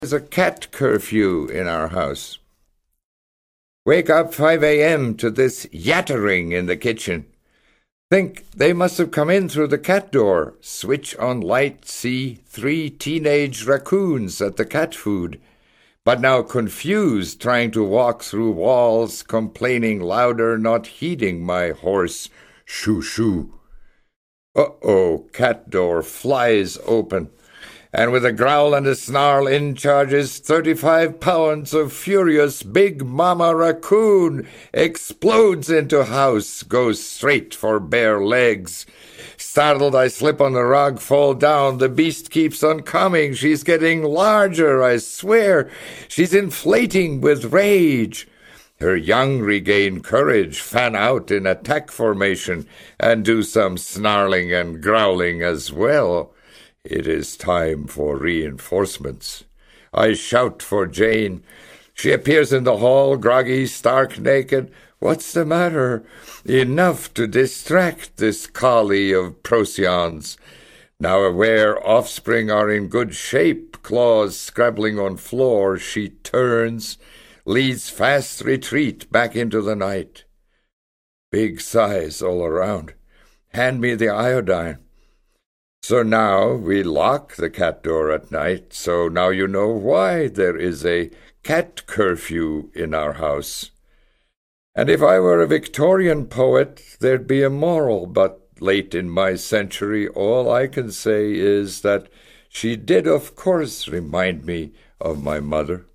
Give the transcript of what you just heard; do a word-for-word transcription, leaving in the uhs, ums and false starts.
There's a cat curfew in our house. Wake up five a.m. to this yattering in the kitchen. Think they must have come in through the cat door. Switch on light, see three teenage raccoons at the cat food. But now confused, trying to walk through walls, complaining louder, not heeding my hoarse shoo-shoo. Uh-oh, cat door flies open, and with a growl and a snarl in charges thirty-five pounds of furious big mama raccoon, explodes into house, goes straight for bare legs. Startled, I slip on the rug, fall down. The beast keeps on coming. She's getting larger, I swear. She's inflating with rage. Her young regain courage, fan out in attack formation, and do some snarling and growling as well. It is time for reinforcements. I shout for Jane. She appears in the hall, groggy, stark naked. What's the matter? Enough to distract this collie of Procyon's. Now aware offspring are in good shape, claws scrabbling on floor, she turns, leads fast retreat back into the night. Big sighs all around. Hand me the iodine. So now we lock the cat door at night, so now you know why there is a cat curfew in our house. And if I were a Victorian poet, there'd be a moral, but late in my century, all I can say is that she did, of course, remind me of my mother.